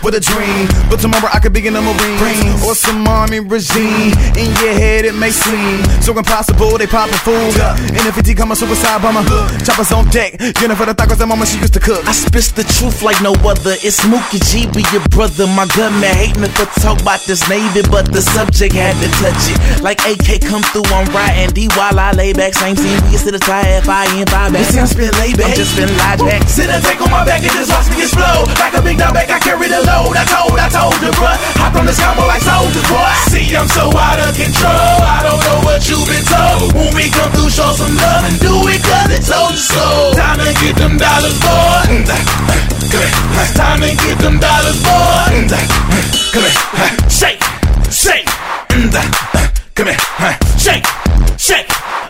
with a dream, but tomorrow I could be in the Marines or some army regime. In your head it may seem so impossible, they poppin' fools. And if it come a suicide bomber, choppers on deck, getting for the tacos that mama she used to cook. I spit the truth like no other. It's Mookie G, be your brother. My gunman hate me for talk about this Navy, but the subject had to touch it. Like AK come through, I'm riding D while I lay back. Same scene, we get to the tire, F.I.N. 5 back. I'm spin lay back, I'm just spin lie back. Sit and take on my back and just watch me explode. Like a big dumb back, I carry the load. I told you, bruh. Hop on this combo like soldiers, boy. See, I'm so out of control. I don't know what you've been told. When we come through, show some love and do it 'cause it told you so. Time to get them dollars, boy. Come here. Time to get them dollars, boy. Come here. Shake, shake. Come here. Shake, shake.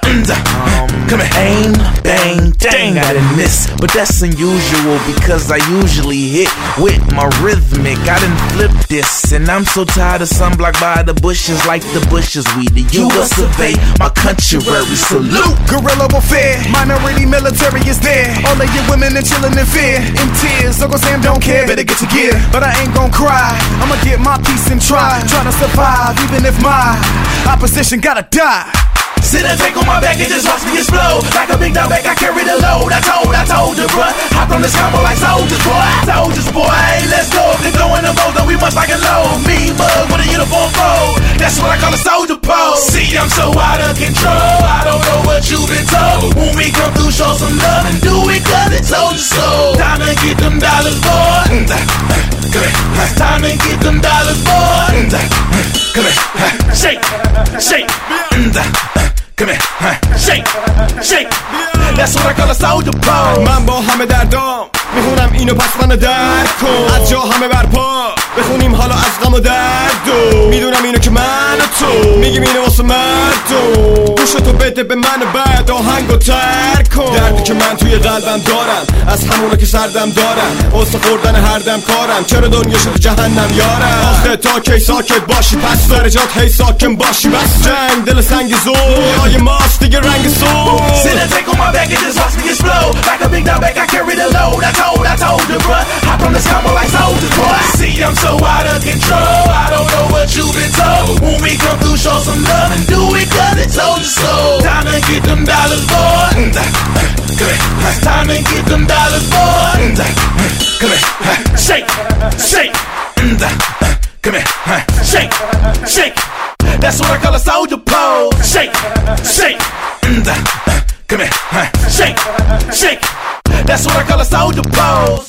Come here. Aim, bang, dang, I done miss. But that's unusual because I usually hit with my rhythmic. I done flipped this, and I'm so tired of sunblock by the bushes like the bushes we the U.S. survey my country salute. Guerrilla warfare, minority military is there. All of your women and chillin' in fear, in tears. Uncle Sam don't care, better get your gear. But I ain't gon' cry, I'ma get my peace and try to survive, even if my opposition gotta die. Sit and take on my back and just watch me explode. Like a big dumb back, I carry the load. I told you, bruh. Hop on this combo like soldiers, boy. Soldiers, boy. Hey, let's go. If they're throwing the boat, then we must like a load. Mean mug with a uniform fold. That's what I call a soldier pose. See, I'm so out of control. I don't know what you've been told. When we come through, show some love and do it 'cause it told you so. Time to get them dollars, boy. Come here. Time to get them dollars, boy. Come here. Shake, shake. Come here. Shake, shake. That's what I call a soldier pose. من با همه دردام میخونم اینو پس منو درک کن. از جا همه برپا بخونیم حالا از غم و درد و میدونم اینو که من و تو میگیم اینو واسه مردم. گوشتو بده به من بعد آهنگو ترک کن. دردی که من توی قلبم دارم از همونا که سردم دارم. واسه خوردن هر دم کارم. چرا دنیا شد جهنم یارم. آخه تا کی ساکت باشی پس درجات هی ساکن باشی. بس جنگ دل سنگ زور ماست دیگه رنگ سور. Sit and take on my back and just watch me explode. Like a big dumb back, I carry the load. I told you, bruh. Hop on this combo like soldiers, boy. See, I'm so out of control. I don't know what you've been told. When we come through, show some love and do it 'cause it told you so. Time to get them dollars, boy. Come here. Time to get them dollars, boy. Come here. Shake, shake. Come here. Shake, shake. That's what I call a soldier pose. Shake, shake. Come here. Shake, shake. That's what I call a soldier pose.